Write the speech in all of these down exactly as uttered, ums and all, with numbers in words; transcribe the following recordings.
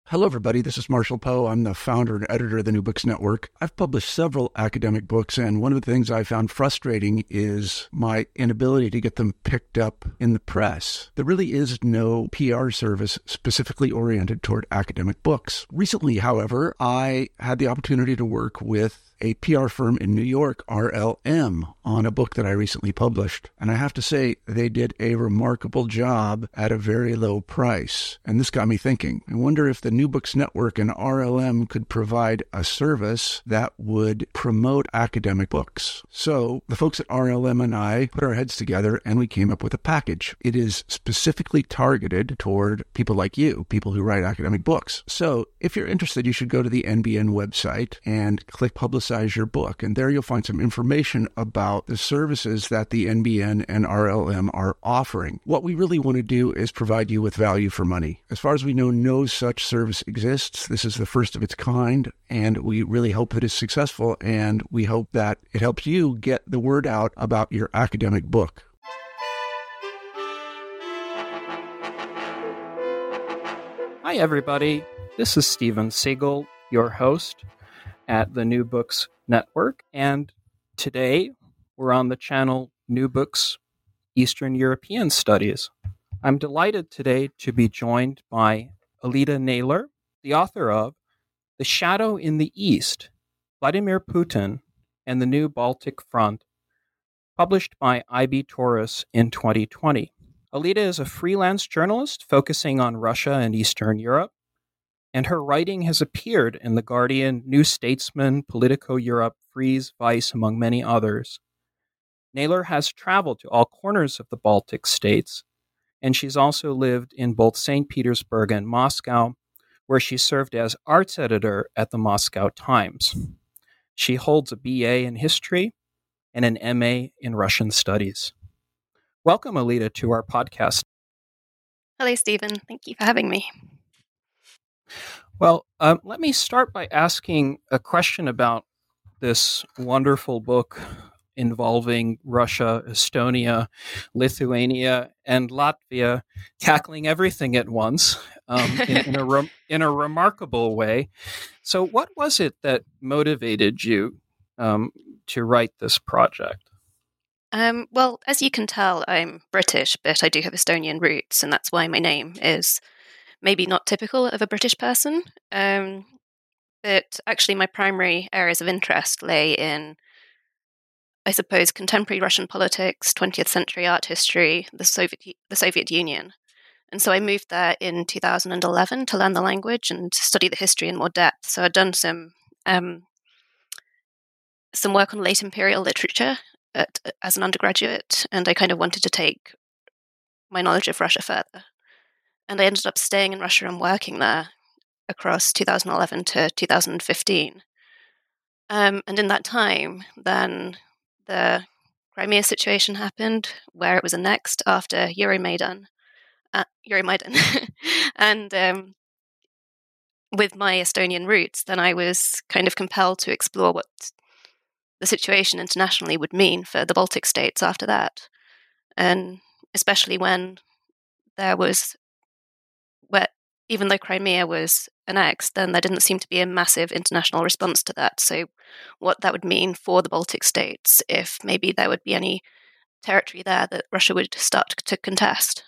Hello, everybody. This is Marshall Poe. I'm the founder and editor of the New Books Network. I've published several academic books, and one of the things I found frustrating is my inability to get them picked up in the press. There really is no P R service specifically oriented toward academic books. Recently, however, I had the opportunity to work with a P R firm in New York, R L M, on a book that I recently published. And I have to say, they did a remarkable job at a very low price. And this got me thinking. I wonder if the New Books Network and R L M could provide a service that would promote academic books. So the folks at R L M and I put our heads together and we came up with a package. It is specifically targeted toward people like you, people who write academic books. So if you're interested, you should go to the N B N website and click Publicize your book. And there you'll find some information about the services that the N B N and R L M are offering. What we really want to do is provide you with value for money. As far as we know, no such service exists. This is the first of its kind, and we really hope that it's successful, and we hope that it helps you get the word out about your academic book. Hi, everybody. This is Steven Siegel, your host at the New Books Network, and today we're on the channel New Books Eastern European Studies. I'm delighted today to be joined by Alida Naylor, the author of The Shadow in the East, Vladimir Putin and the New Baltic Front, published by I B Tauris in twenty twenty. Alida is a freelance journalist focusing on Russia and Eastern Europe, and her writing has appeared in The Guardian, New Statesman, Politico Europe, Frieze, Vice, among many others. Naylor has traveled to all corners of the Baltic states, and she's also lived in both Saint Petersburg and Moscow, where she served as arts editor at the Moscow Times. She holds a B A in history and an M A in Russian studies. Welcome, Alida, to our podcast. Hello, Stephen. Thank you for having me. Well, um, let me start by asking a question about this wonderful book involving Russia, Estonia, Lithuania, and Latvia, tackling everything at once um, in, in, a re- in a remarkable way. So what was it that motivated you um, to write this project? Um, well, as you can tell, I'm British, but I do have Estonian roots, and that's why my name is maybe not typical of a British person. Um, but actually, my primary areas of interest lay in, I suppose, contemporary Russian politics, twentieth century art history, the Soviet the Soviet Union. And so I moved there in two thousand eleven to learn the language and study the history in more depth. So I'd done some um, some work on late imperial literature at, as an undergraduate, and I kind of wanted to take my knowledge of Russia further. And I ended up staying in Russia and working there across two thousand eleven to two thousand fifteen. Um, and in that time, then the Crimea situation happened, where it was annexed after Euromaidan. Uh, Euromaidan. and um, with my Estonian roots, then I was kind of compelled to explore what the situation internationally would mean for the Baltic states after that. And especially when there was, where even though Crimea was annexed, then there didn't seem to be a massive international response to that. So what that would mean for the Baltic states, if maybe there would be any territory there that Russia would start to contest.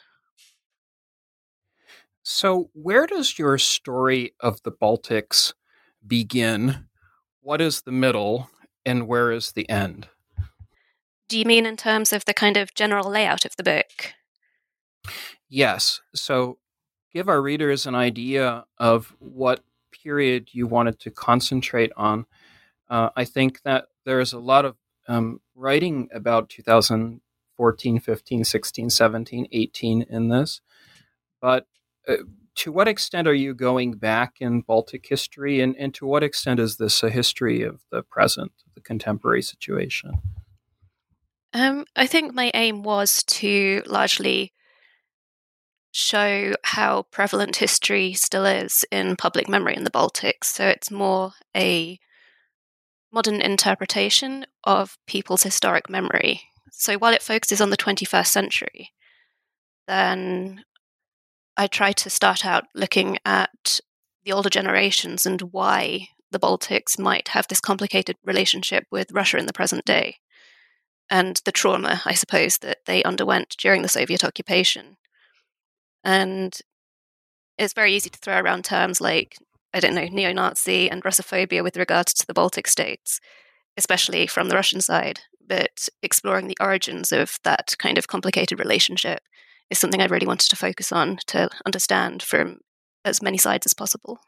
So where does your story of the Baltics begin? What is the middle, and where is the end? Do you mean in terms of the kind of general layout of the book? Yes. So give our readers an idea of what period you wanted to concentrate on. Uh, I think that there is a lot of um, writing about two thousand fourteen, fifteen, sixteen, seventeen, eighteen in this. But uh, to what extent are you going back in Baltic history, and, and to what extent is this a history of the present, the contemporary situation? Um, I think my aim was to largely show how prevalent history still is in public memory in the Baltics. So it's more a modern interpretation of people's historic memory. So while it focuses on the twenty-first century, then I try to start out looking at the older generations and why the Baltics might have this complicated relationship with Russia in the present day, and the trauma, I suppose, that they underwent during the Soviet occupation. And it's very easy to throw around terms like, I don't know, neo-Nazi and Russophobia with regards to the Baltic states, especially from the Russian side. But exploring the origins of that kind of complicated relationship is something I really wanted to focus on to understand from as many sides as possible.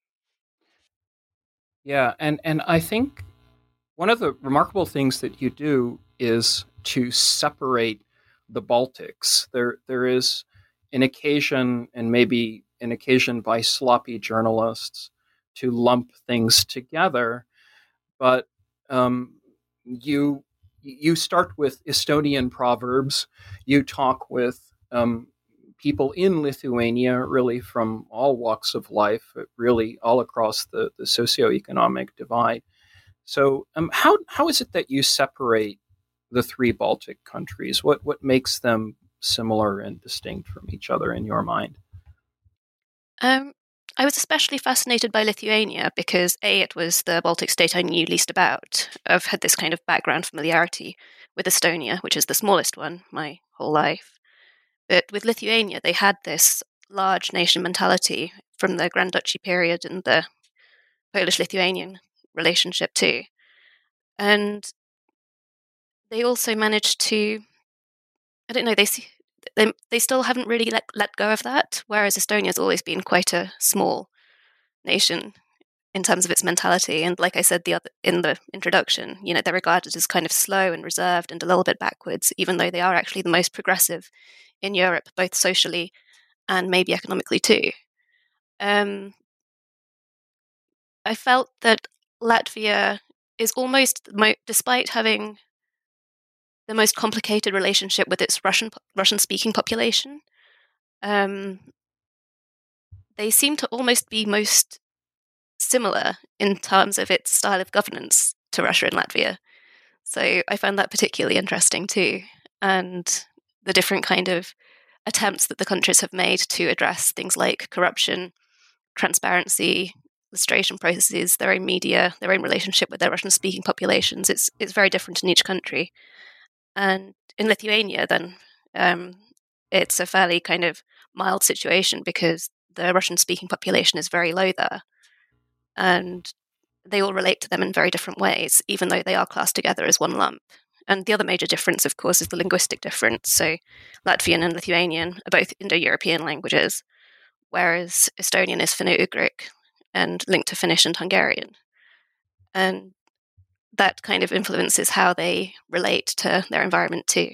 Yeah, and, and I think one of the remarkable things that you do is to separate the Baltics. There, there is an occasion, and maybe an occasion by sloppy journalists, to lump things together, but um, you you start with Estonian proverbs. You talk with um, people in Lithuania, really from all walks of life, really all across the, the socioeconomic divide. So, um, how how is it that you separate the three Baltic countries? What what makes them similar and distinct from each other in your mind? Um, I was especially fascinated by Lithuania because, A, it was the Baltic state I knew least about. I've had this kind of background familiarity with Estonia, which is the smallest one, my whole life. But with Lithuania, they had this large nation mentality from the Grand Duchy period and the Polish-Lithuanian relationship too. And they also managed to, I don't know, they see, they, they still haven't really let, let go of that, whereas Estonia's always been quite a small nation in terms of its mentality. And like I said the other, in the introduction, you know, they're regarded as kind of slow and reserved and a little bit backwards, even though they are actually the most progressive in Europe, both socially and maybe economically too. Um, I felt that Latvia is almost, mo- despite having the most complicated relationship with its Russian Russian-speaking population, um, they seem to almost be most similar in terms of its style of governance to Russia and Latvia. So I found that particularly interesting too, and the different kind of attempts that the countries have made to address things like corruption, transparency, illustration processes, their own media, their own relationship with their Russian-speaking populations. It's it's very different in each country. And in Lithuania, then, um, it's a fairly kind of mild situation because the Russian-speaking population is very low there. And they all relate to them in very different ways, even though they are classed together as one lump. And the other major difference, of course, is the linguistic difference. So Latvian and Lithuanian are both Indo-European languages, whereas Estonian is Finno-Ugric and linked to Finnish and Hungarian. And that kind of influences how they relate to their environment too.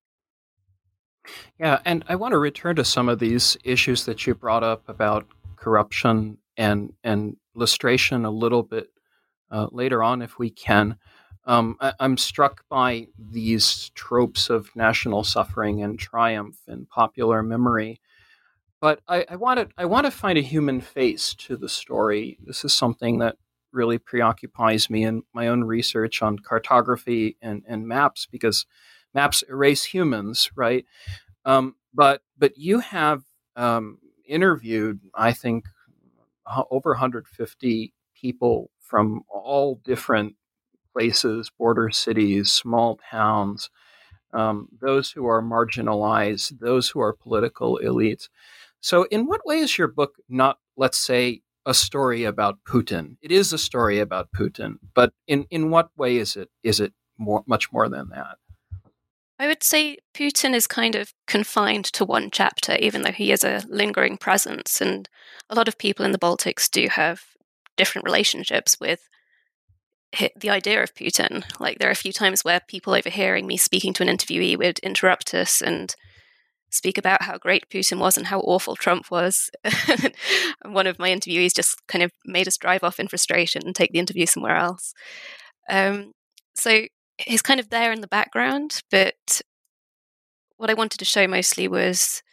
Yeah, and I want to return to some of these issues that you brought up about corruption and and lustration a little bit uh, later on, if we can. Um, I, I'm struck by these tropes of national suffering and triumph in popular memory, but I, I want to I want to find a human face to the story. This is something that really preoccupies me in my own research on cartography and, and maps, because maps erase humans, right? Um, but but you have um, interviewed, I think, over one hundred fifty people from all different places, border cities, small towns, um, those who are marginalized, those who are political elites. So, in what way is your book not, let's say, a story about Putin? It is a story about Putin, but in, in what way is it is it more, much more than that? I would say Putin is kind of confined to one chapter, even though he is a lingering presence. And a lot of people in the Baltics do have different relationships with the idea of Putin. Like, there are a few times where people overhearing me speaking to an interviewee would interrupt us and speak about how great Putin was and how awful Trump was. And one of my interviewees just kind of made us drive off in frustration and take the interview somewhere else. Um, so he's kind of there in the background, but what I wanted to show mostly was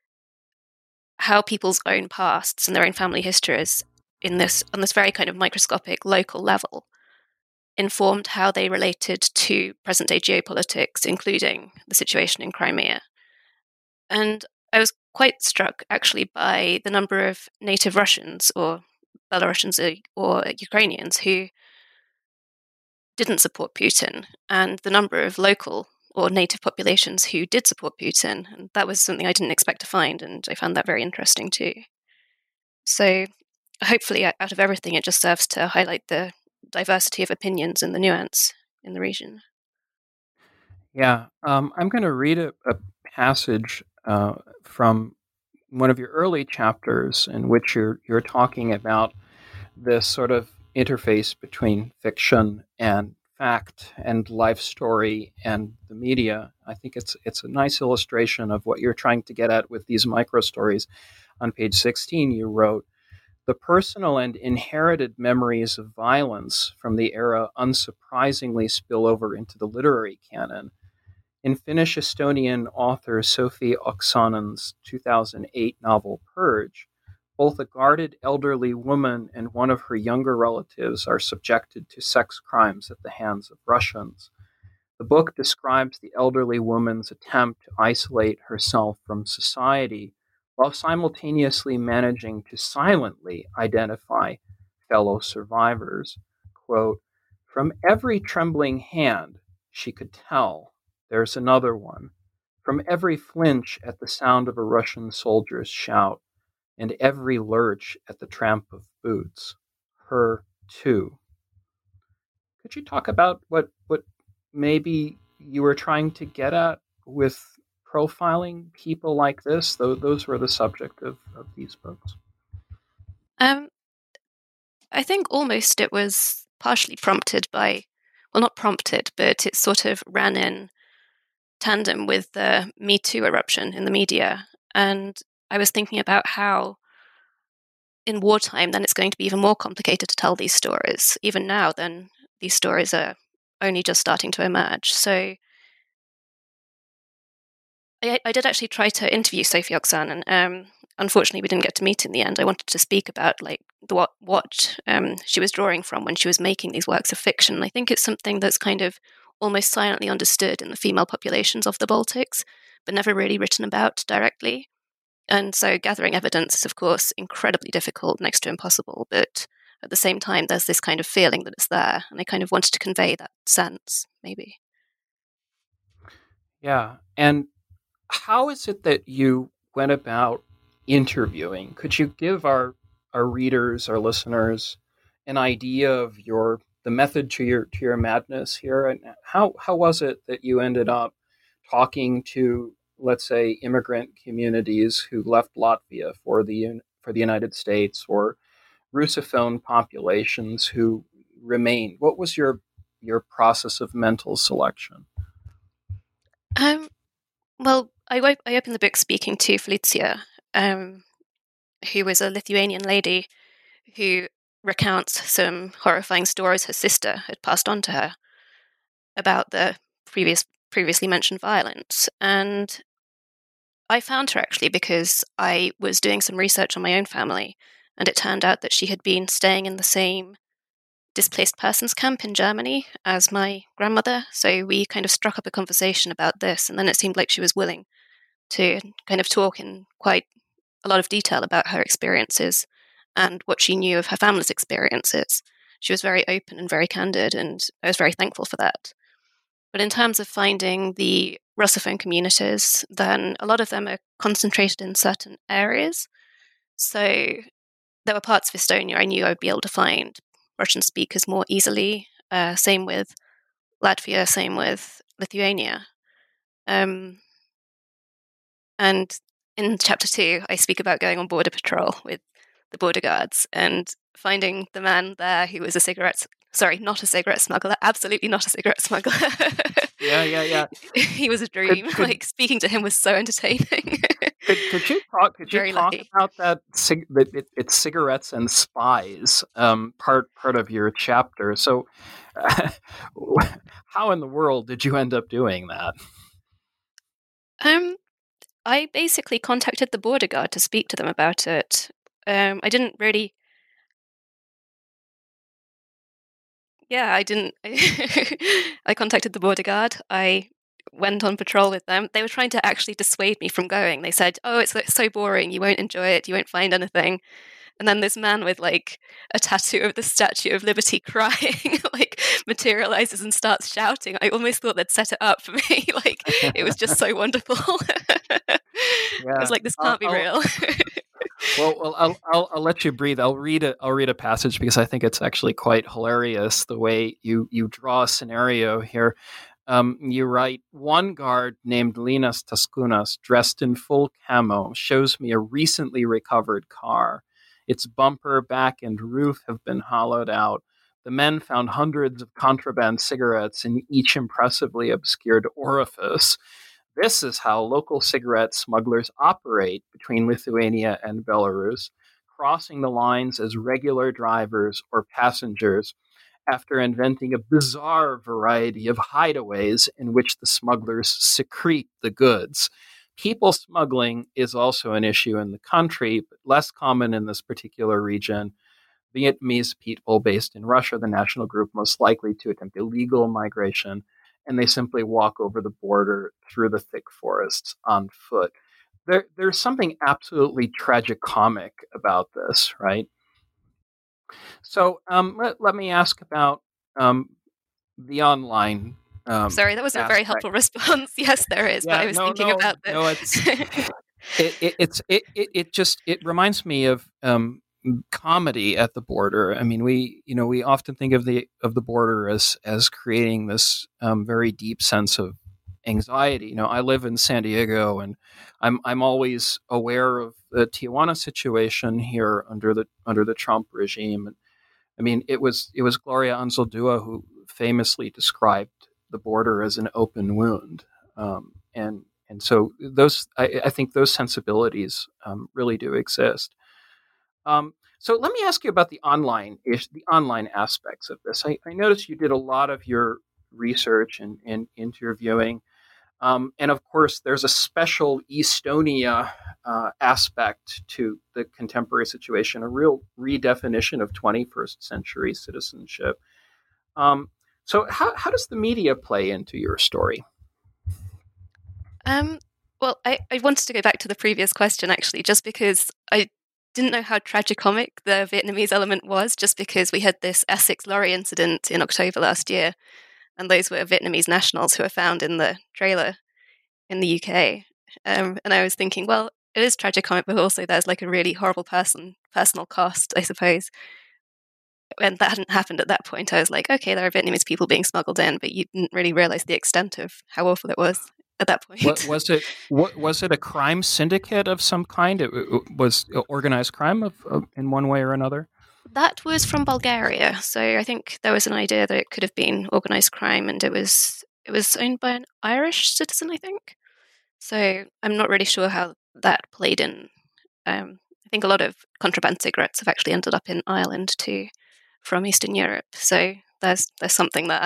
how people's own pasts and their own family histories in this on this very kind of microscopic local level informed how they related to present-day geopolitics, including the situation in Crimea. And I was quite struck, actually, by the number of native Russians, or Belarusians or Ukrainians who didn't support Putin, and the number of local or native populations who did support Putin. And that was something I didn't expect to find, and I found that very interesting too. So hopefully out of everything, it just serves to highlight the diversity of opinions and the nuance in the region. Yeah, um, I'm going to read a, a passage uh, from one of your early chapters in which you're you're talking about this sort of interface between fiction and fact and life story and the media. I think it's it's a nice illustration of what you're trying to get at with these micro stories. On page sixteen, you wrote, "The personal and inherited memories of violence from the era unsurprisingly spill over into the literary canon. In Finnish-Estonian author Sophie Oksanen's two thousand eight novel Purge, both a guarded elderly woman and one of her younger relatives are subjected to sex crimes at the hands of Russians. The book describes the elderly woman's attempt to isolate herself from society while simultaneously managing to silently identify fellow survivors. Quote, from every trembling hand, she could tell, there's another one. From every flinch at the sound of a Russian soldier's shout, and every lurch at the tramp of boots, her too." Could you talk about what, what maybe you were trying to get at with profiling people like this? Those, those were the subject of, of these books. Um, I think almost it was partially prompted by, well, not prompted, but it sort of ran in tandem with the Me Too eruption in the media. And I was thinking about how in wartime, then it's going to be even more complicated to tell these stories. Even now, then these stories are only just starting to emerge. So I, I did actually try to interview Sophie Oksanen. Um, unfortunately, we didn't get to meet in the end. I wanted to speak about like the, what what um, she was drawing from when she was making these works of fiction. I think it's something that's kind of almost silently understood in the female populations of the Baltics, but never really written about directly. And so gathering evidence is, of course, incredibly difficult, next to impossible. But at the same time, there's this kind of feeling that it's there. And I kind of wanted to convey that sense, maybe. Yeah. And how is it that you went about interviewing? Could you give our, our readers, our listeners, an idea of your the method to your to your madness here? And how, how was it that you ended up talking to, let's say, immigrant communities who left Latvia for the for the United States, or Russophone populations who remained? What was your your process of mental selection? Um, well, I, I opened the book speaking to Felicia, um, who was a Lithuanian lady who recounts some horrifying stories her sister had passed on to her about the previous previously mentioned violence. And I found her actually because I was doing some research on my own family, and it turned out that she had been staying in the same displaced persons camp in Germany as my grandmother. So we kind of struck up a conversation about this, and then it seemed like she was willing to kind of talk in quite a lot of detail about her experiences and what she knew of her family's experiences. She was very open and very candid, and I was very thankful for that. But in terms of finding the Russophone communities, then a lot of them are concentrated in certain areas. So there were parts of Estonia I knew I would be able to find Russian speakers more easily. Uh, same with Latvia, same with Lithuania. Um, and in chapter two, I speak about going on border patrol with the border guards and finding the man there who was a cigarette, sorry, not a cigarette smuggler, absolutely not a cigarette smuggler. Yeah, yeah, yeah. He was a dream. Could, could, like speaking to him was so entertaining. could, could you talk? Could Very you talk lucky. about that? Cig- it, it's cigarettes and spies. Um, part part of your chapter. So, uh, how in the world did you end up doing that? Um, I basically contacted the border guard to speak to them about it. Um, I didn't really. Yeah, I didn't. I contacted the border guard. I went on patrol with them. They were trying to actually dissuade me from going. They said, "Oh, it's so boring. You won't enjoy it. You won't find anything." And then this man with like a tattoo of the Statue of Liberty crying like materializes and starts shouting. I almost thought they'd set it up for me. Like it was just so wonderful. Yeah. I was like, this can't I'll, be I'll, real. well, well I'll, I'll I'll let you breathe. I'll read a I'll read a passage because I think it's actually quite hilarious the way you you draw a scenario here. Um, you write, one guard named Linas Taskunas, dressed in full camo, shows me a recently recovered car. Its bumper, back, and roof have been hollowed out. The men found hundreds of contraband cigarettes in each impressively obscured orifice. This is how local cigarette smugglers operate between Lithuania and Belarus, crossing the lines as regular drivers or passengers, after inventing a bizarre variety of hideaways in which the smugglers secrete the goods. People smuggling is also an issue in the country, but less common in this particular region. Vietnamese people based in Russia, the national group most likely to attempt illegal migration, and they simply walk over the border through the thick forests on foot. There, there's something absolutely tragicomic about this, right? So um, let, let me ask about um, the online. Um, Sorry, that wasn't aspect. a very helpful response. Yes, there is, yeah, but I was no, thinking no, about the... no. It's it, it, it's it, it it just it reminds me of um, comedy at the border. I mean, we you know we often think of the of the border as as creating this um, very deep sense of anxiety. You know, I live in San Diego, and I'm I'm always aware of the Tijuana situation here under the under the Trump regime. And I mean, it was it was Gloria Anzaldúa who famously described the border as an open wound, um, and and so those I, I think those sensibilities um, really do exist. Um, so let me ask you about the online ish, the online aspects of this. I, I noticed you did a lot of your research and, and interviewing. Um, and of course, there's a special Estonia uh, aspect to the contemporary situation, a real redefinition of twenty-first century citizenship. Um, so, how, how does the media play into your story? Um, well, I, I wanted to go back to the previous question, actually, just because I didn't know how tragicomic the Vietnamese element was, just because we had this Essex lorry incident in October last year, and those were Vietnamese nationals who were found in the trailer in the U K. Um, and I was thinking, well, it is tragicomic, but also there's like a really horrible person, personal cost, I suppose. When that hadn't happened at that point, I was like, okay, there are Vietnamese people being smuggled in, but you didn't really realize the extent of how awful it was at that point. What, was it what, was it a crime syndicate of some kind? It, it was organized crime of, of, in one way or another? That was from Bulgaria, so I think there was an idea that it could have been organized crime, and it was it was owned by an Irish citizen, I think. So I'm not really sure how that played in. Um, I think a lot of contraband cigarettes have actually ended up in Ireland too, from Eastern Europe. So there's there's something there.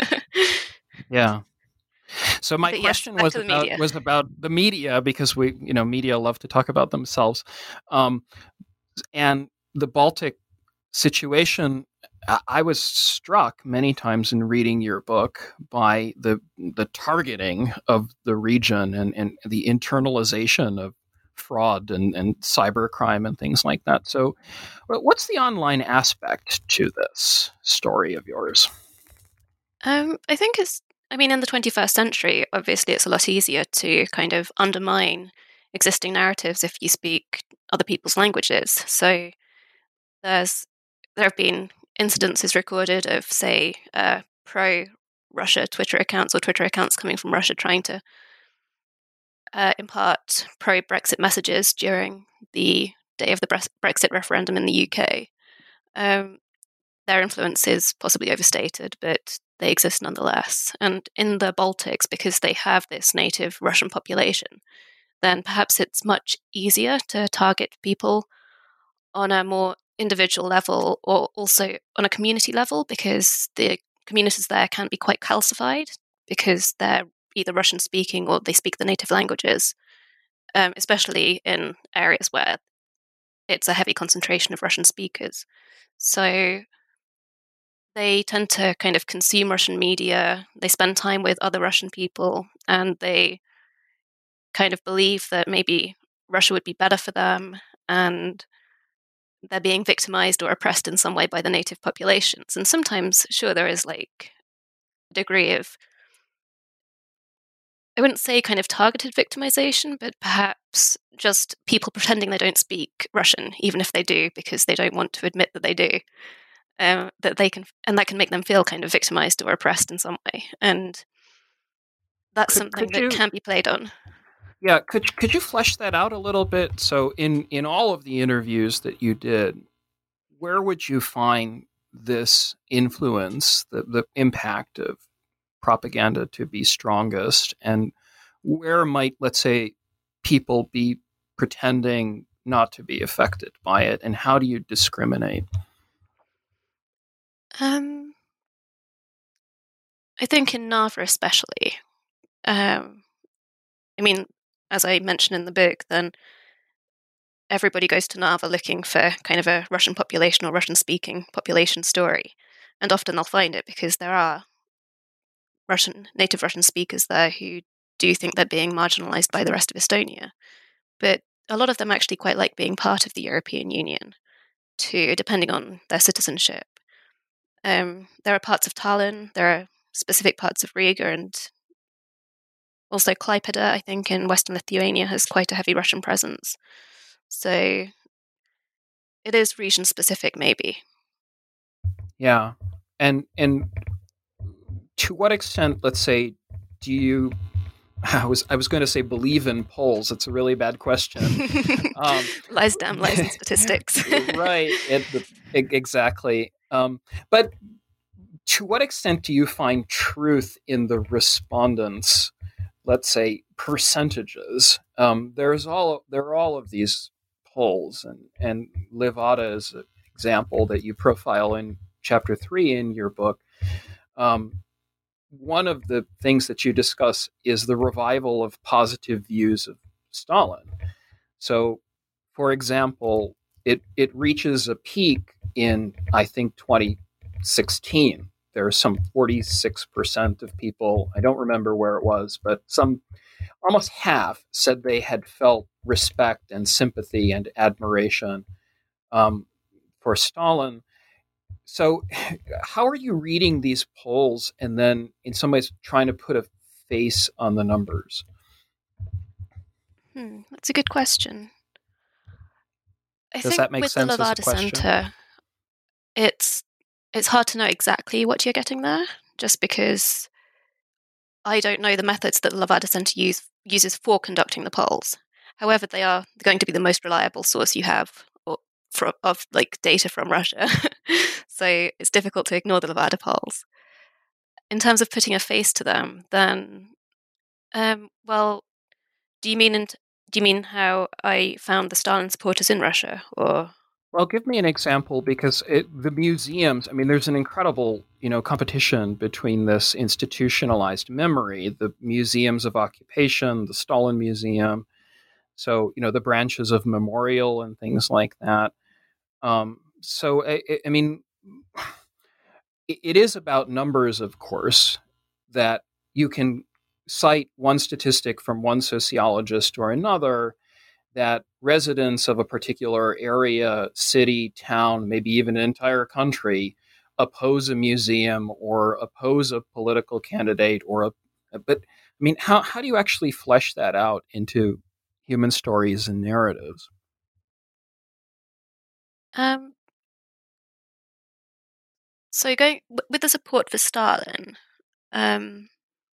Yeah. So my but question yes, was about media. was about the media, because we you know media love to talk about themselves, um, and the Baltic situation. I was struck many times in reading your book by the the targeting of the region and, and the internalization of fraud and, and cybercrime and things like that. So what's the online aspect to this story of yours? Um, I think it's, I mean, in the twenty-first century, obviously it's a lot easier to kind of undermine existing narratives if you speak other people's languages. So there's there have been incidences recorded of, say, uh, pro-Russia Twitter accounts or Twitter accounts coming from Russia trying to uh, impart pro-Brexit messages during the day of the Brexit referendum in the U K. Um, their influence is possibly overstated, but they exist nonetheless. And in the Baltics, because they have this native Russian population, then perhaps it's much easier to target people on a more individual level or also on a community level, because the communities there can be quite calcified because they're either Russian speaking or they speak the native languages, um, especially in areas where it's a heavy concentration of Russian speakers. So they tend to kind of consume Russian media, they spend time with other Russian people, and they kind of believe that maybe Russia would be better for them, and they're being victimized or oppressed in some way by the native populations. And sometimes, sure, there is like a degree of, I wouldn't say kind of targeted victimization, but perhaps just people pretending they don't speak Russian, even if they do, because they don't want to admit that they do. Um, that they can, and that can make them feel kind of victimized or oppressed in some way. And that's Could- something could that you- can be played on. Yeah, could could you flesh that out a little bit? So, in in all of the interviews that you did, where would you find this influence, the the impact of propaganda to be strongest, and where might, let's say, people be pretending not to be affected by it, and how do you discriminate? Um, I think in Narva especially. Um, I mean, as I mentioned in the book, then everybody goes to Narva looking for kind of a Russian population or Russian-speaking population story, and often they'll find it because there are Russian native Russian speakers there who do think they're being marginalized by the rest of Estonia. But a lot of them actually quite like being part of the European Union, too, depending on their citizenship. Um, there are parts of Tallinn, there are specific parts of Riga, and also Klaipeda, I think, in Western Lithuania has quite a heavy Russian presence. So it is region specific, maybe. Yeah, and and to what extent, let's say, do you? I was I was going to say believe in polls. It's a really bad question. Um, lies damn lies and statistics. Right, it, the, exactly. Um, but to what extent do you find truth in the respondents', let's say, percentages? Um, there's all there are all of these polls, and and Levada is an example that you profile in chapter three in your book. Um, one of the things that you discuss is the revival of positive views of Stalin. So, for example, it it reaches a peak in, I think, twenty sixteen. There are some forty-six percent of people, I don't remember where it was, but some almost half said they had felt respect and sympathy and admiration um, for Stalin. So how are you reading these polls and then in some ways trying to put a face on the numbers? Hmm, that's a good question. I Does think that make with sense the as a Levada question? Center, it's it's hard to know exactly what you're getting there, just because I don't know the methods that the Levada Center use, uses for conducting the polls. However, they are going to be the most reliable source you have or, for, of like data from Russia. So it's difficult to ignore the Levada polls. In terms of putting a face to them, then, um, well, do you mean in, do you mean how I found the Stalin supporters in Russia, or? Well, give me an example, because it, the museums, I mean, there's an incredible, you know, competition between this institutionalized memory, the museums of occupation, the Stalin Museum, so, you know, the branches of memorial and things like that. Um, so, I, I mean, it is about numbers, of course, that you can cite one statistic from one sociologist or another that residents of a particular area, city, town, maybe even an entire country oppose a museum or oppose a political candidate or a, but I mean, how, how do you actually flesh that out into human stories and narratives? Um, so going with the support for Stalin, um,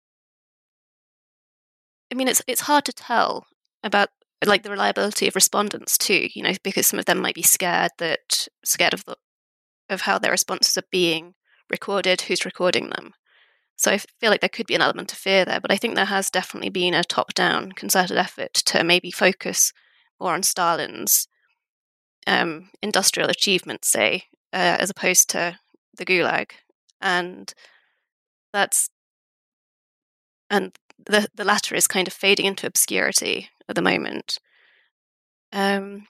I mean, it's it's hard to tell about like the reliability of respondents too, you know, because some of them might be scared that scared of the of how their responses are being recorded, who's recording them. So I feel like there could be an element of fear there, but I think there has definitely been a top-down concerted effort to maybe focus more on Stalin's um, industrial achievements, say, uh, as opposed to the Gulag, and that's and the the latter is kind of fading into obscurity at the moment. Um,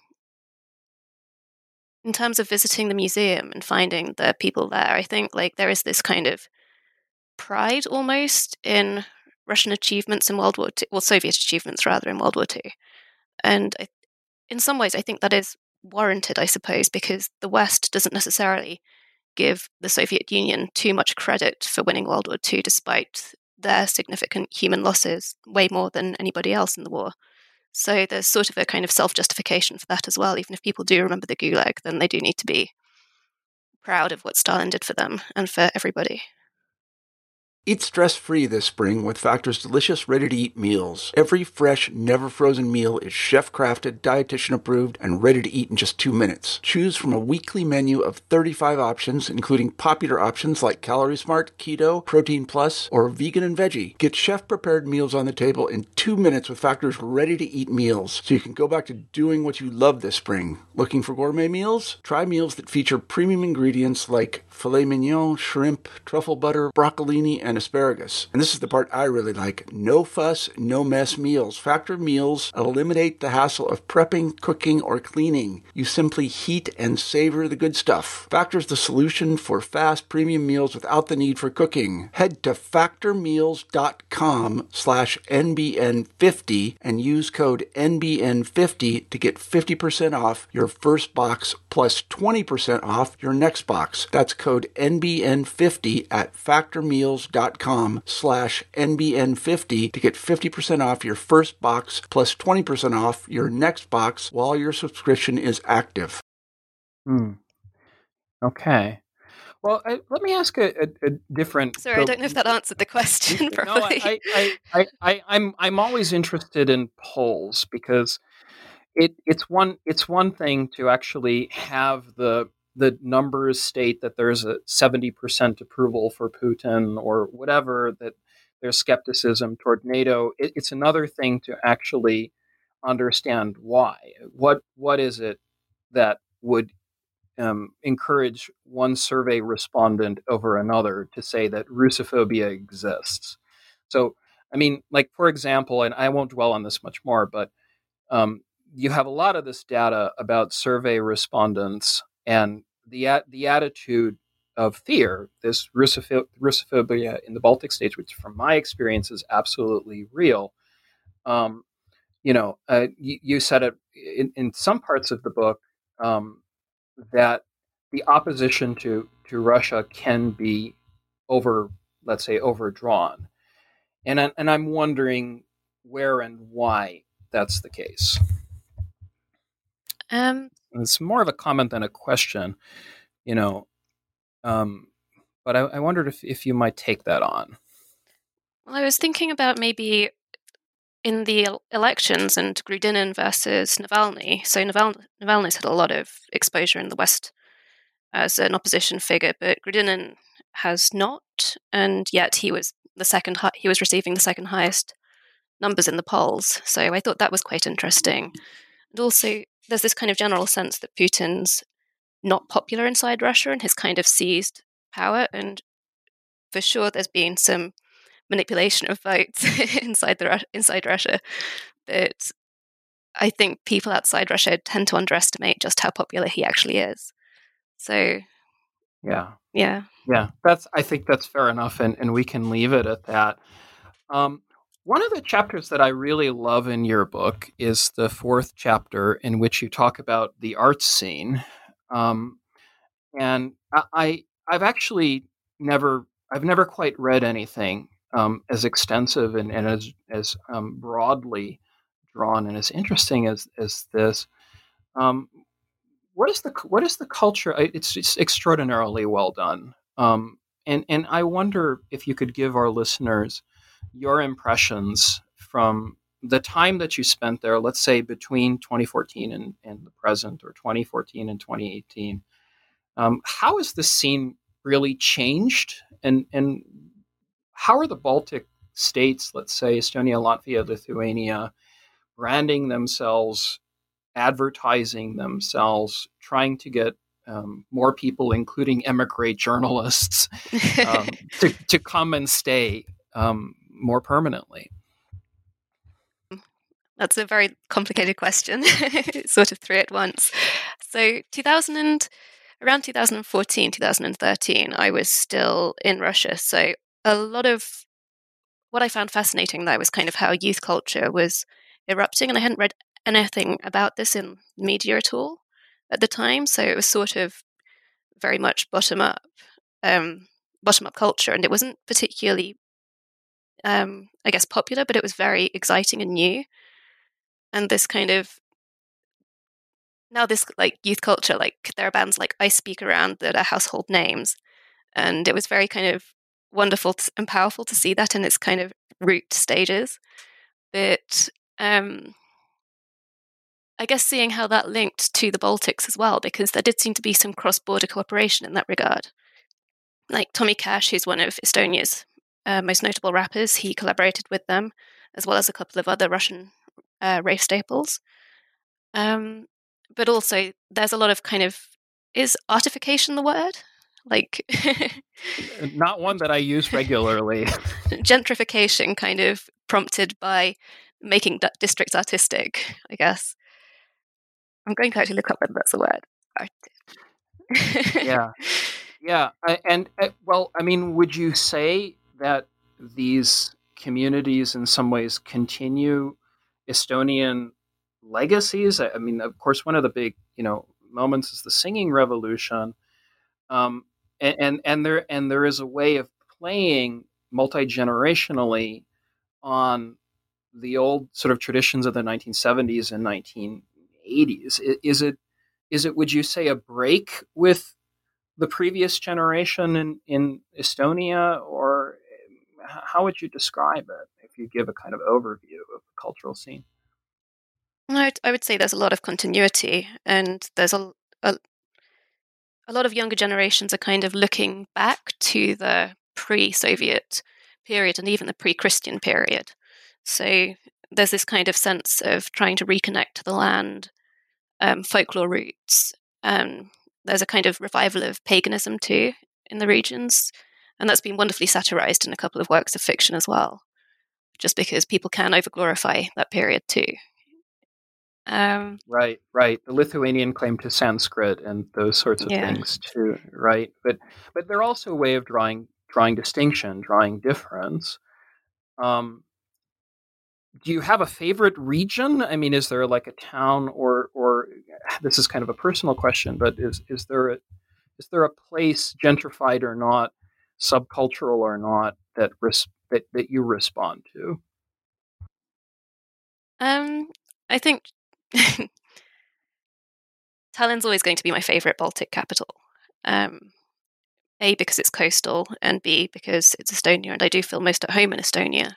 in terms of visiting the museum and finding the people there, I think like there is this kind of pride almost in Russian achievements in World War Two, well, Soviet achievements rather in World War Two, and I, in some ways, I think that is warranted, I suppose, because the West doesn't necessarily give the Soviet Union too much credit for winning World War Two, despite their significant human losses, way more than anybody else in the war. So there's sort of a kind of self-justification for that as well. Even if people do remember the Gulag, then they do need to be proud of what Stalin did for them and for everybody. Eat stress-free this spring with Factor's delicious, ready-to-eat meals. Every fresh, never-frozen meal is chef-crafted, dietitian-approved, and ready to eat in just two minutes. Choose from a weekly menu of thirty-five options, including popular options like Calorie Smart, Keto, Protein Plus, or Vegan and Veggie. Get chef-prepared meals on the table in two minutes with Factor's ready-to-eat meals, so you can go back to doing what you love this spring. Looking for gourmet meals? Try meals that feature premium ingredients like filet mignon, shrimp, truffle butter, broccolini, and asparagus. And this is the part I really like. No fuss, no mess meals. Factor meals eliminate the hassle of prepping, cooking, or cleaning. You simply heat and savor the good stuff. Factor's the solution for fast premium meals without the need for cooking. Head to factormeals.com slash NBN50 and use code N B N fifty to get fifty percent off your first box plus twenty percent off your next box. That's code N B N fifty at factormeals.com slash NBN50 to get fifty percent off your first box plus twenty percent off your next box while your subscription is active. Hmm. Okay. Well, I, let me ask a, a, a different... Sorry, so, I don't know if that answered the question properly. No, I, I, I, I, I'm, I'm always interested in polls because it, it's one, it's one thing to actually have the the numbers state that there's a seventy percent approval for Putin or whatever, that there's skepticism toward NATO. It, it's another thing to actually understand why. What what is it that would um, encourage one survey respondent over another to say that Russophobia exists? So, I mean, like, for example, and I won't dwell on this much more, but um, you have a lot of this data about survey respondents and the the attitude of fear, this Russoph- Russophobia in the Baltic states, which from my experience is absolutely real. Um, you know, uh, you, you said it in, in some parts of the book um, that the opposition to, to Russia can be over, let's say, overdrawn. And, I, and I'm wondering where and why that's the case. Um, it's more of a comment than a question, you know, um, but I, I wondered if, if you might take that on. Well, I was thinking about maybe in the elections and Grudinin versus Navalny. So Naval- Navalny's had a lot of exposure in the West as an opposition figure, but Grudinin has not, and yet he was the second. Hi- he was receiving the second highest numbers in the polls. So I thought that was quite interesting. And also, there's this kind of general sense that Putin's not popular inside Russia and has kind of seized power. And for sure, there's been some manipulation of votes inside the inside Russia. But I think people outside Russia tend to underestimate just how popular he actually is. So, yeah, yeah, yeah, that's. I think that's fair enough, and, and we can leave it at that. Um, one of the chapters that I really love in your book is the fourth chapter, in which you talk about the arts scene. Um, and I, I've actually never, I've never quite read anything um, as extensive and, and as as um, broadly drawn and as interesting as as this. Um, what is the what is the culture? It's, it's extraordinarily well done, um, and and I wonder if you could give our listeners your impressions from the time that you spent there. Let's say between twenty fourteen and, and the present, or twenty fourteen and twenty eighteen. Um, how has the scene really changed, and and how are the Baltic states, let's say Estonia, Latvia, Lithuania, branding themselves, advertising themselves, trying to get um, more people, including emigre journalists, um, to, to come and stay um, more permanently? That's a very complicated question. Sort of three at once. So two thousand and, around twenty fourteen, twenty thirteen, I was still in Russia. So a lot of what I found fascinating there was kind of how youth culture was erupting. And I hadn't read anything about this in media at all. at the time, so it was sort of very much bottom up, um, bottom up culture, and it wasn't particularly, um, I guess, popular, but it was very exciting and new. And this kind of now this like youth culture, like there are bands like I Speak Around that are household names, and it was very kind of wonderful to, and powerful to see that in its kind of root stages. But um, I guess seeing how that linked to the Baltics as well, because there did seem to be some cross-border cooperation in that regard. Like Tommy Cash, who's one of Estonia's uh, most notable rappers, he collaborated with them, as well as a couple of other Russian uh, rave staples. Um, but also, there's a lot of kind of, is artification the word? Like, not one that I use regularly. Gentrification, kind of prompted by making d- districts artistic, I guess. I'm going to actually look up whether that's a word. yeah, yeah, and uh, well, I mean, would you say that these communities, in some ways, continue Estonian legacies? I mean, of course, one of the big, you know, moments is the singing revolution. Um, and, and and there and there is a way of playing multi-generationally on the old sort of traditions of the nineteen seventies and nineteen eighties. Is it is it would you say a break with the previous generation in, in Estonia, or how would you describe it if you give a kind of overview of the cultural scene? I, I would say there's a lot of continuity, and there's a, a a lot of younger generations are kind of looking back to the pre-Soviet period and even the pre-Christian period. So there's this kind of sense of trying to reconnect to the land, um, folklore roots. Um, there's a kind of revival of paganism too in the regions, and that's been wonderfully satirized in a couple of works of fiction as well, just because people can overglorify that period too. Um, right, right. The Lithuanian claim to Sanskrit and those sorts of yeah. things too, right? But but they're also a way of drawing drawing distinction, drawing difference. Um, do you have a favorite region? I mean, is there like a town, or or this is kind of a personal question, but is is there a is there a place, gentrified or not, subcultural or not, that res- that, that you respond to? Um, I think Tallinn's always going to be my favorite Baltic capital. Um, A, because it's coastal, and B, because it's Estonia, and I do feel most at home in Estonia.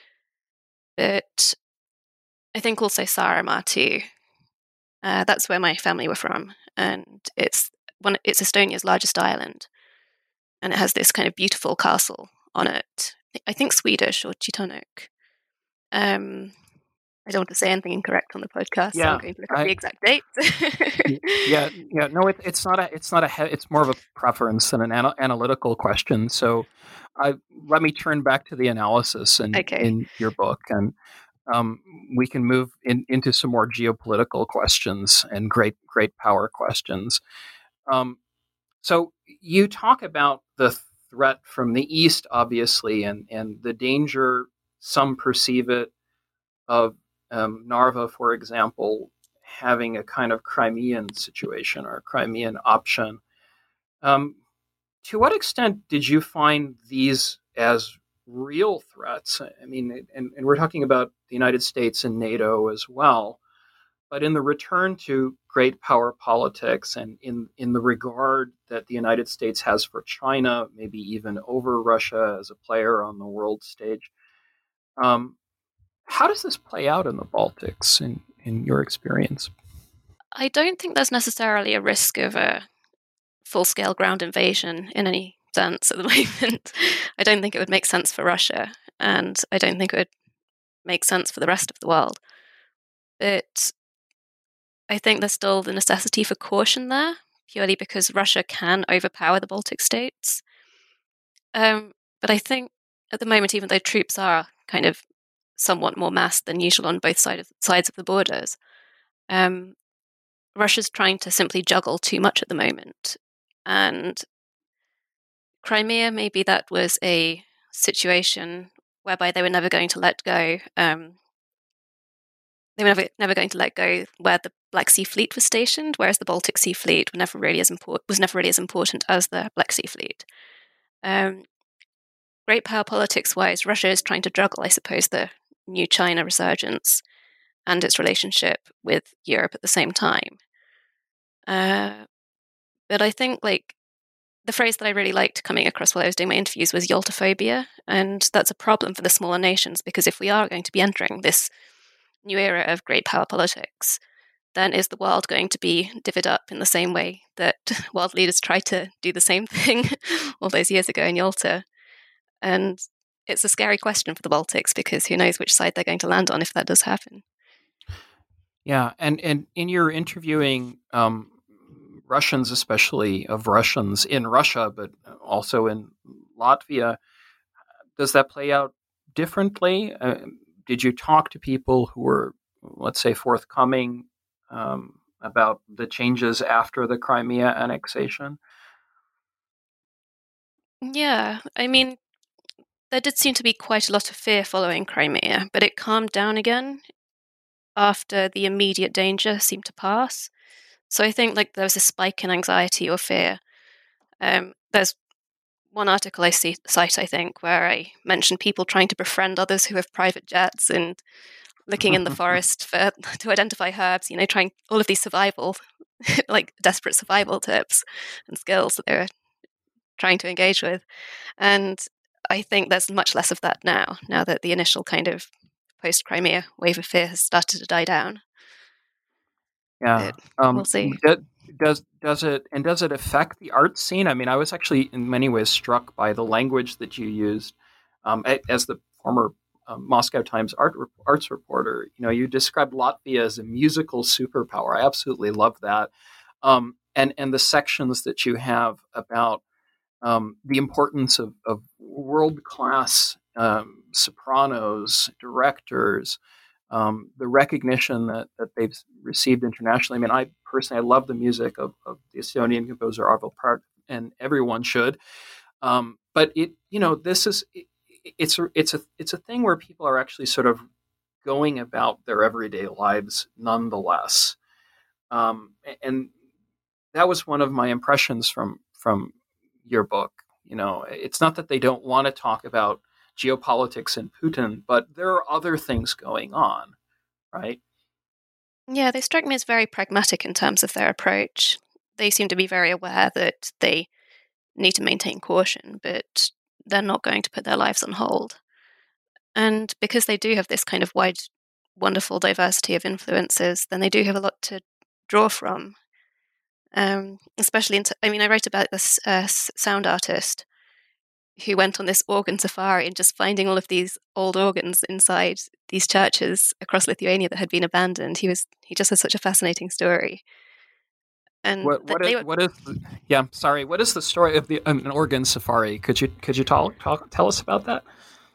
But I think also Saaremaa too. Uh, that's where my family were from, and it's one. It's Estonia's largest island, and it has this kind of beautiful castle on it. I think Swedish or Teutonic. Um, I don't want to say anything incorrect on the podcast, so Yeah, I'm going to look up I, the exact date. yeah, yeah. No, it, it's not a. It's not a. he- It's more of a preference than an ana- analytical question. So, I let me turn back to the analysis in Okay. in your book, and um, we can move in, into some more geopolitical questions and great great power questions. Um, so you talk about the threat from the east, obviously, and and the danger some perceive it of um, Narva, for example, having a kind of Crimean situation or a Crimean option. Um, to what extent did you find these as real threats? I mean, and, and we're talking about the United States and NATO as well, but in the return to great power politics and in, in the regard that the United States has for China, maybe even over Russia as a player on the world stage, um, how does this play out in the Baltics in, in your experience? I don't think there's necessarily a risk of a full-scale ground invasion in any sense at the moment. I don't think it would make sense for Russia, and I don't think it would make sense for the rest of the world. But I think there's still the necessity for caution there, purely because Russia can overpower the Baltic states. Um, but I think at the moment, even though troops are kind of somewhat more massed than usual on both side of, sides of the borders, um, Russia's trying to simply juggle too much at the moment. And Crimea, maybe that was a situation whereby they were never going to let go. Um, they were never, never going to let go where the Black Sea Fleet was stationed, whereas the Baltic Sea Fleet was never really as, import- was never really as important as the Black Sea Fleet. Um, great power politics-wise, Russia is trying to juggle, I suppose, the new China resurgence and its relationship with Europe at the same time. Uh, but I think, like, the phrase that I really liked coming across while I was doing my interviews was Yaltophobia, and that's a problem for the smaller nations, because if we are going to be entering this new era of great power politics, then is the world going to be divvied up in the same way that world leaders tried to do the same thing all those years ago in Yalta? And it's a scary question for the Baltics, because who knows which side they're going to land on if that does happen. Yeah, and, and in your interviewing um, Russians, especially of Russians in Russia, but also in Latvia, does that play out differently? Uh, did you talk to people who were, let's say, forthcoming um, about the changes after the Crimea annexation? Yeah, I mean, there did seem to be quite a lot of fear following Crimea, but it calmed down again after the immediate danger seemed to pass. So I think like there was a spike in anxiety or fear. Um, there's one article I see, cite, I think, where I mentioned people trying to befriend others who have private jets and looking in the forest for to identify herbs, you know, trying all of these survival, like desperate survival tips and skills that they were trying to engage with. And I think there's much less of that now, now that the initial kind of post-Crimea wave of fear has started to die down. Yeah. But Um, we'll see. Does does it and does it affect the art scene? I mean, I was actually in many ways struck by the language that you used um, as the former um, Moscow Times art arts reporter. You know, you described Latvia as a musical superpower. I absolutely love that, um, and and the sections that you have about um, the importance of, of world class um, sopranos, directors. Um, the recognition that, that they've received internationally. I mean, I personally, I love the music of, of the Estonian composer Arvo Pärt, and everyone should. Um, but it, you know, this is it, it's a, it's a it's a thing where people are actually sort of going about their everyday lives nonetheless. Um, and that was one of my impressions from from your book. You know, it's not that they don't want to talk about geopolitics and Putin, but there are other things going on, right? Yeah, they strike me as very pragmatic in terms of their approach. They seem to be very aware that they need to maintain caution, but they're not going to put their lives on hold. And because they do have this kind of wide, wonderful diversity of influences, then they do have a lot to draw from. Um, especially, in t- I mean, I wrote about this uh, sound artist who went on this organ safari and just finding all of these old organs inside these churches across Lithuania that had been abandoned. He was he just has such a fascinating story. And What what is they were, what is the, yeah? Sorry, what is the story of the um, an organ safari? Could you could you talk, talk tell us about that?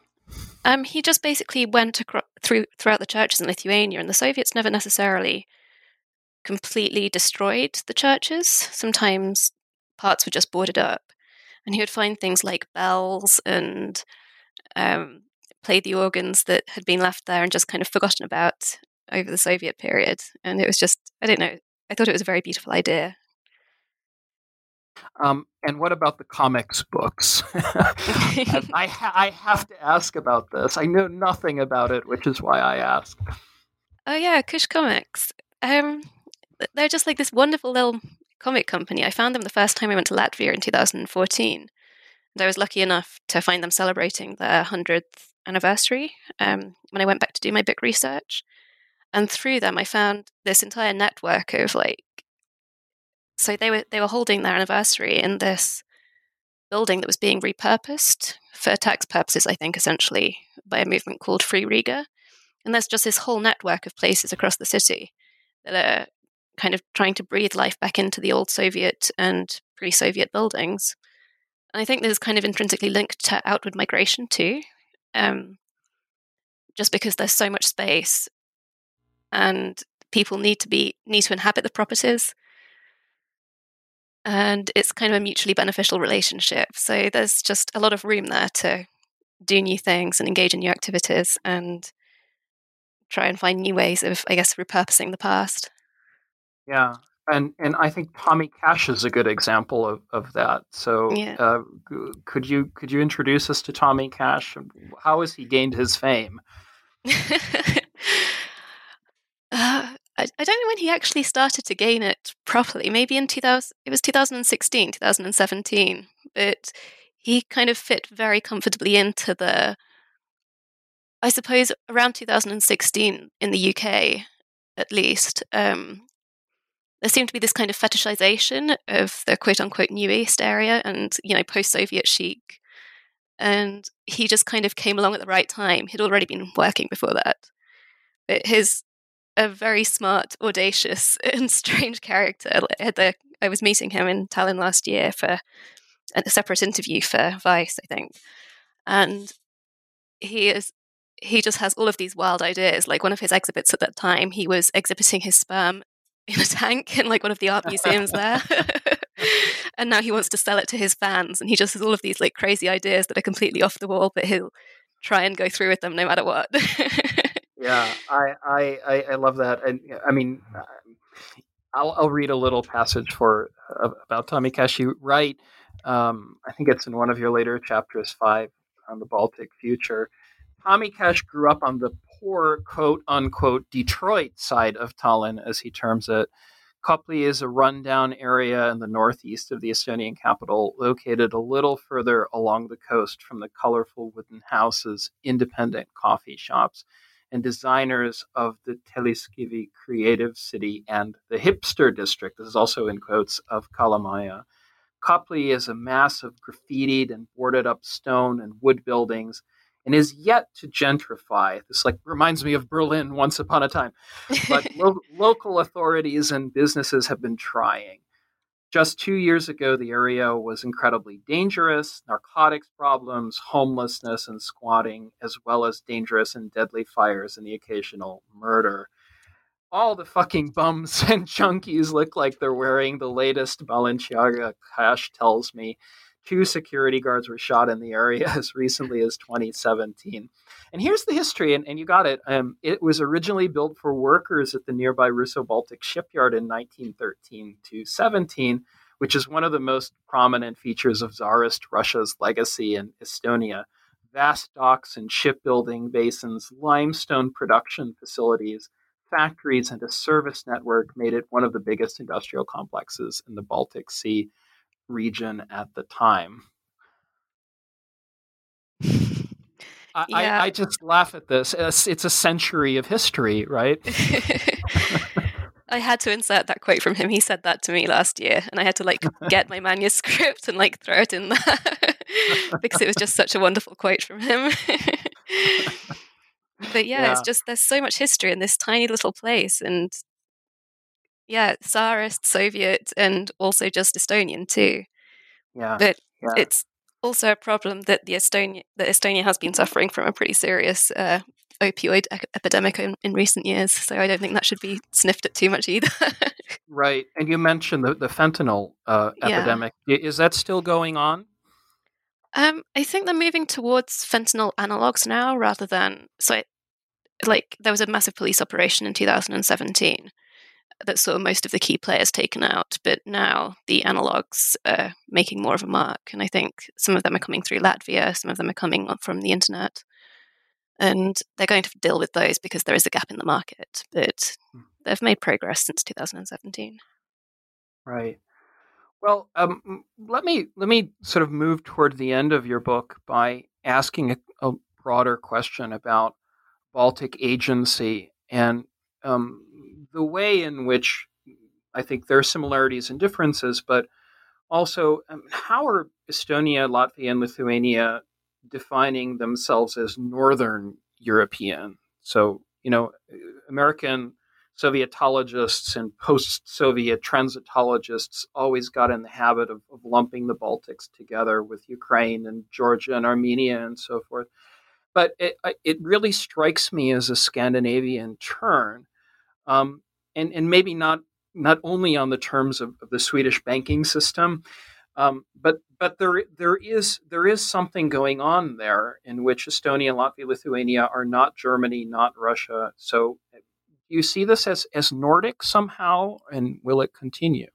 um, he just basically went across, through throughout the churches in Lithuania, and the Soviets never necessarily completely destroyed the churches. Sometimes parts were just boarded up, and he would find things like bells and um, play the organs that had been left there and just kind of forgotten about over the Soviet period. And it was just, I don't know, I thought it was a very beautiful idea. Um, and what about the comics books? I I, ha- I have to ask about this. I know nothing about it, which is why I ask. Oh yeah, Kush Comics. Um, they're just like this wonderful little comic company. I found them the first time I went to Latvia in two thousand fourteen. And I was lucky enough to find them celebrating their one hundredth anniversary um, when I went back to do my book research. And through them, I found this entire network of like, so they were they were holding their anniversary in this building that was being repurposed for tax purposes, I think, essentially by a movement called Free Riga. And there's just this whole network of places across the city that are kind of trying to breathe life back into the old Soviet and pre-Soviet buildings. And I think this is kind of intrinsically linked to outward migration too, um, just because there's so much space and people need to be need to inhabit the properties. And it's kind of a mutually beneficial relationship. So there's just a lot of room there to do new things and engage in new activities. And try and find new ways of, I guess, repurposing the past. Yeah. And and I think Tommy Cash is a good example of, of that. So Yeah. uh, could you could you introduce us to Tommy Cash? How has he gained his fame? Uh, I, I don't know when he actually started to gain it properly. Maybe in two thousand, it was twenty sixteen, twenty seventeen. But he kind of fit very comfortably into the, I suppose, around two thousand sixteen in the U K, at least. Um, there seemed to be this kind of fetishization of the quote-unquote New East area and, you know, post-Soviet chic. And he just kind of came along at the right time. He'd already been working before that. But his a very smart, audacious, and strange character. The, I was meeting him in Tallinn last year for a separate interview for Vice, I think. And he is he just has all of these wild ideas. Like one of his exhibits at that time, he was exhibiting his sperm in a tank in like one of the art museums there. And now he wants to sell it to his fans, and he just has all of these like crazy ideas that are completely off the wall, but he'll try and go through with them no matter what. Yeah, I, I, I love that. And I mean, I'll, I'll read a little passage for uh, about Tommy Cash. You write, um, I think it's in one of your later chapters, five, on the Baltic future. Tommy Cash grew up on the poor, quote unquote, Detroit side of Tallinn, as he terms it. Kopli is a rundown area in the northeast of the Estonian capital, located a little further along the coast from the colorful wooden houses, independent coffee shops, and designers of the Telliskivi Creative City and the hipster district, this is also in quotes, of Kalamaja. Kopli is a mass of graffitied and boarded up stone and wood buildings and is yet to gentrify. This like reminds me of Berlin once upon a time. But lo- local authorities and businesses have been trying. Just two years ago, the area was incredibly dangerous, narcotics problems, homelessness, and squatting, as well as dangerous and deadly fires and the occasional murder. All the fucking bums and junkies look like they're wearing the latest Balenciaga, Cash tells me. Two security guards were shot in the area as recently as twenty seventeen. And here's the history, and, and you got it. Um, it was originally built for workers at the nearby Russo-Baltic shipyard in nineteen thirteen to seventeen, which is one of the most prominent features of Tsarist Russia's legacy in Estonia. Vast docks and shipbuilding basins, limestone production facilities, factories, and a service network made it one of the biggest industrial complexes in the Baltic Sea region at the time. I, yeah. I, I just laugh at this. It's a century of history, right? I had to insert that quote from him. He said that to me last year, and I had to like get my manuscript and like throw it in there because it was just such a wonderful quote from him. But yeah, yeah, it's just there's so much history in this tiny little place, and yeah, Tsarist, Soviet, and also just Estonian too. Yeah, but yeah. It's also a problem that the Estonia that Estonia has been suffering from a pretty serious uh, opioid e- epidemic in, in recent years. So I don't think that should be sniffed at too much either. Right, and you mentioned the, the fentanyl uh, epidemic. Yeah. Is that still going on? Um, I think they're moving towards fentanyl analogs now, rather than so. It, like there was a massive police operation in two thousand seventeen that saw most of the key players taken out, but now the analogs are making more of a mark, and I think some of them are coming through Latvia, some of them are coming from the internet, and they're going to deal with those because there is a gap in the market, but they've made progress since two thousand seventeen. Right. Well, um, let me let me sort of move toward the end of your book by asking a, a broader question about Baltic agency and um, the way in which I think there are similarities and differences, but also um, how are Estonia, Latvia, and Lithuania defining themselves as Northern European? So, you know, American Sovietologists and post-Soviet transitologists always got in the habit of, of lumping the Baltics together with Ukraine and Georgia and Armenia and so forth. But it, it really strikes me as a Scandinavian turn, um, and, and maybe not not only on the terms of, of the Swedish banking system, um, but but there there is there is something going on there in which Estonia, Latvia, Lithuania are not Germany, not Russia. So do you see this as, as Nordic somehow, and will it continue?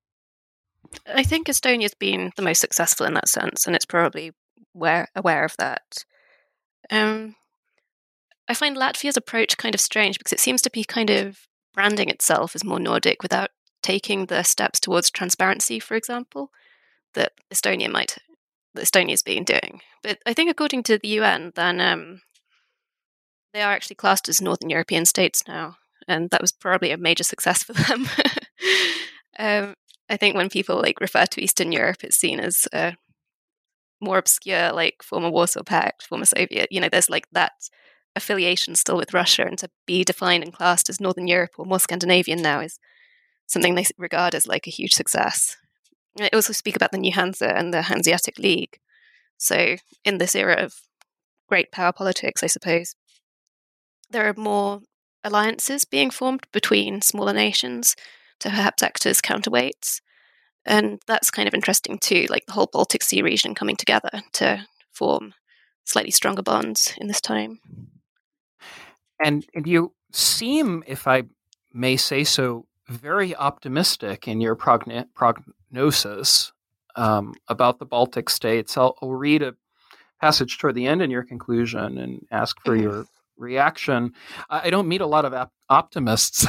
I think Estonia's been the most successful in that sense, and it's probably aware, aware of that. Um, I find Latvia's approach kind of strange because it seems to be kind of branding itself as more Nordic without taking the steps towards transparency, for example, that Estonia might, that Estonia's been doing. But I think according to the U N, then um, they are actually classed as Northern European states now, and that was probably a major success for them. um, I think when people like refer to Eastern Europe, it's seen as uh, more obscure, like former Warsaw Pact, former Soviet. You know, there's like that affiliation still with Russia, and to be defined and classed as Northern Europe or more Scandinavian now is something they regard as like a huge success. I also speak about the New Hansa and the Hanseatic League. So in this era of great power politics, I suppose, there are more alliances being formed between smaller nations to perhaps act as counterweights. And that's kind of interesting too, like the whole Baltic Sea region coming together to form slightly stronger bonds in this time. And, and you seem, if I may say so, very optimistic in your progn- prognosis um, about the Baltic states. I'll, I'll read a passage toward the end in your conclusion and ask for mm-hmm. your reaction. I don't meet a lot of ap- optimists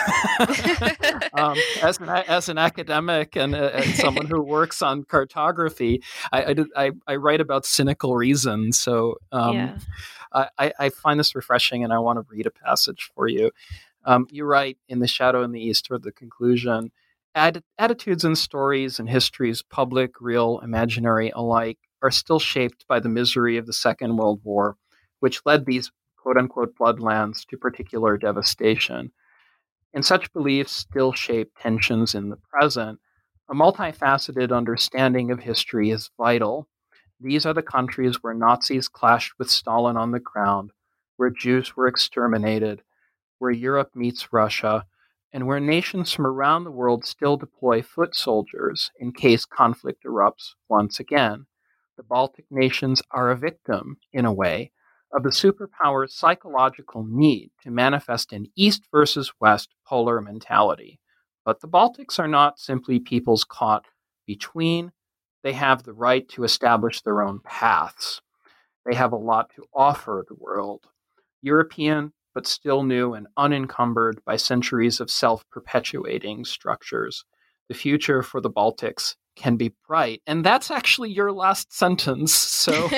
um, as an as an academic and uh, as someone who works on cartography. I I, did, I, I write about cynical reason, so um, yeah. I, I find this refreshing, and I want to read a passage for you. Um, you write in The Shadow in the East, toward the conclusion, Ad- attitudes and stories and histories, public, real, imaginary alike, are still shaped by the misery of the Second World War, which led these quote-unquote bloodlands to particular devastation. And such beliefs still shape tensions in the present. A multifaceted understanding of history is vital. These are the countries where Nazis clashed with Stalin on the ground, where Jews were exterminated, where Europe meets Russia, and where nations from around the world still deploy foot soldiers in case conflict erupts once again. The Baltic nations are a victim, in a way, of the superpower's psychological need to manifest an East versus West polar mentality. But the Baltics are not simply peoples caught between. They have the right to establish their own paths. They have a lot to offer the world. European, but still new and unencumbered by centuries of self-perpetuating structures. The future for the Baltics can be bright. And that's actually your last sentence. So,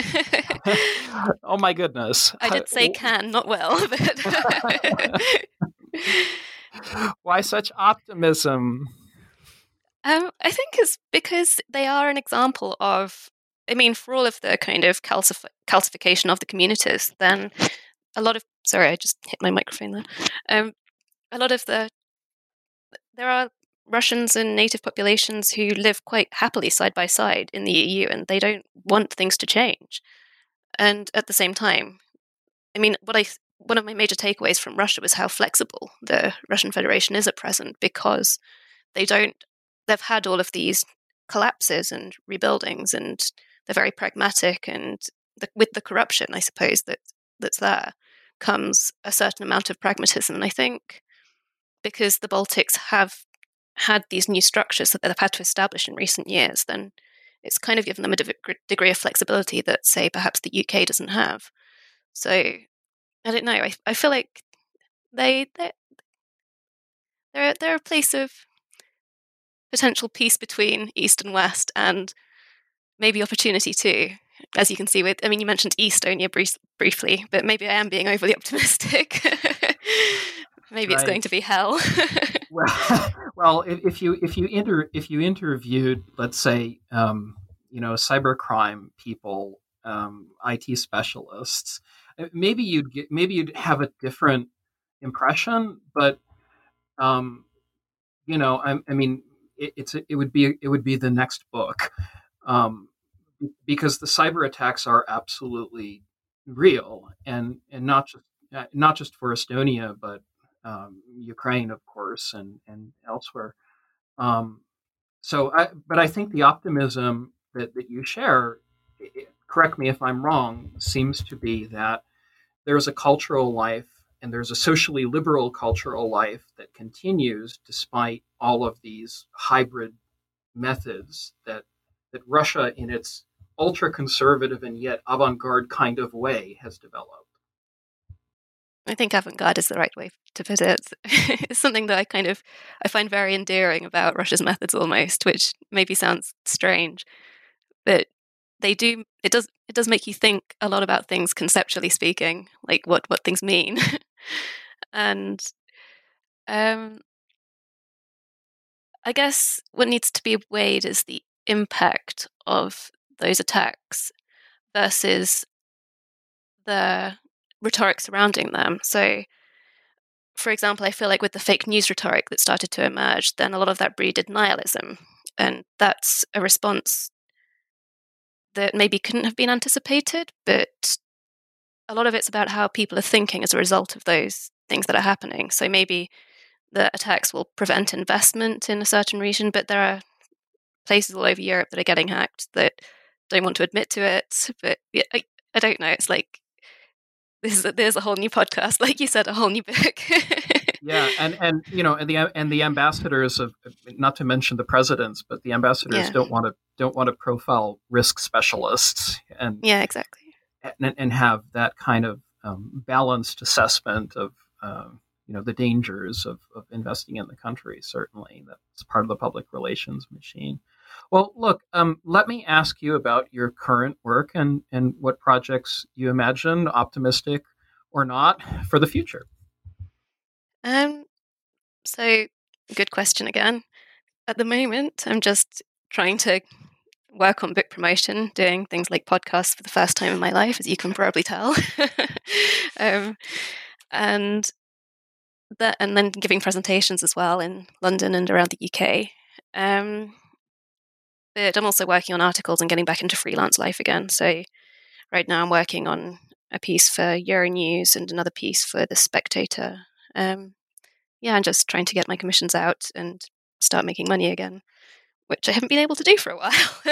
oh my goodness. I did say can, not will. But why such optimism? Um, I think it's because they are an example of, I mean, for all of the kind of calcif- calcification of the communities, then a lot of, sorry, I just hit my microphone there. Um, a lot of the, there are Russians and native populations who live quite happily side by side in the E U, and they don't want things to change. And at the same time, I mean, what I one of my major takeaways from Russia was how flexible the Russian Federation is at present, because they don't, they've had all of these collapses and rebuildings, and they're very pragmatic, and the, with the corruption, I suppose, that that's there, comes a certain amount of pragmatism. And I think because the Baltics have had these new structures that they've had to establish in recent years, then it's kind of given them a de- degree of flexibility that, say, perhaps the U K doesn't have. So, I don't know. I, I feel like they, they're, they're, they're a place of potential peace between East and West, and maybe opportunity too. As you can see with, I mean, you mentioned Estonia brief, briefly, but maybe I am being overly optimistic. Maybe right. It's going to be hell. well, well, if, if you if you inter if you interviewed, let's say, um, you know, cybercrime people, um, I T specialists, maybe you'd get maybe you'd have a different impression. But um, you know, I, I mean, it, it's it would be it would be the next book. Um, because the cyber attacks are absolutely real, and, and not just not just for Estonia, but um, Ukraine, of course, and, and elsewhere. Um, so, I, but I think the optimism that, that you share, it, correct me if I'm wrong, seems to be that there's a cultural life and there's a socially liberal cultural life that continues despite all of these hybrid methods that that Russia, in its ultra-conservative and yet avant-garde kind of way, has developed. I think avant-garde is the right way to put it. It's something that I kind of I find very endearing about Russia's methods almost, which maybe sounds strange, but they do it does it does make you think a lot about things conceptually speaking, like what, what things mean. And um, I guess what needs to be weighed is the impact of those attacks versus the rhetoric surrounding them. So, for example, I feel like with the fake news rhetoric that started to emerge, then a lot of that breeded nihilism. And that's a response that maybe couldn't have been anticipated, but a lot of it's about how people are thinking as a result of those things that are happening. So maybe the attacks will prevent investment in a certain region, but there are places all over Europe that are getting hacked that don't want to admit to it. But I, I don't know. It's like this is a, there's a whole new podcast, like you said, a whole new book. Yeah, and, and you know, and the and the ambassadors of, not to mention the presidents, but the ambassadors yeah. don't want to don't want to profile risk specialists and yeah, exactly, and, and have that kind of um, balanced assessment of uh, you know the dangers of, of investing in the country. Certainly, that's part of the public relations machine. Well, look, um, let me ask you about your current work and, and what projects you imagine, optimistic or not, for the future. Um, so, good question again. At the moment, I'm just trying to work on book promotion, doing things like podcasts for the first time in my life, as you can probably tell. um, and that, and then giving presentations as well in London and around the U K. Um, But I'm also working on articles and getting back into freelance life again. So right now I'm working on a piece for Euronews and another piece for The Spectator. Um, yeah, I'm just trying to get my commissions out and start making money again, which I haven't been able to do for a while.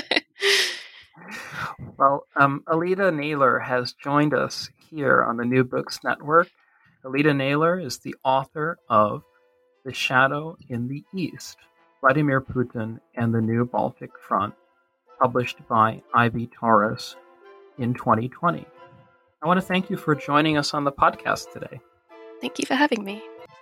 Well, um, Alida Naylor has joined us here on the New Books Network. Alida Naylor is the author of The Shadow in the East, Vladimir Putin and the New Baltic Front, published by Ivy Taurus in twenty twenty. I want to thank you for joining us on the podcast today. Thank you for having me.